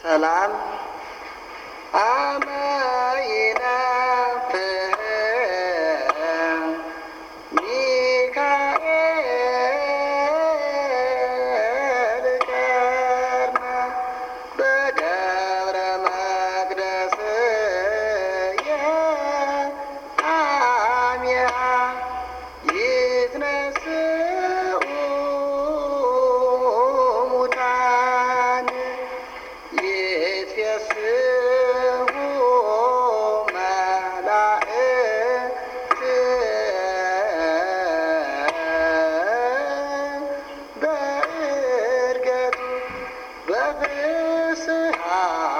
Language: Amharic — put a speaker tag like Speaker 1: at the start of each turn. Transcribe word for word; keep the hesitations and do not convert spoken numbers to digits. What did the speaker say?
Speaker 1: ሰላም አመይነፍህ ሚካኤል ከርነ በገብረ መቅደስ የአምያ ይትነስኡ ሙታን ይትፌስሑ መላእክት በዕርገቱ በፍስሓ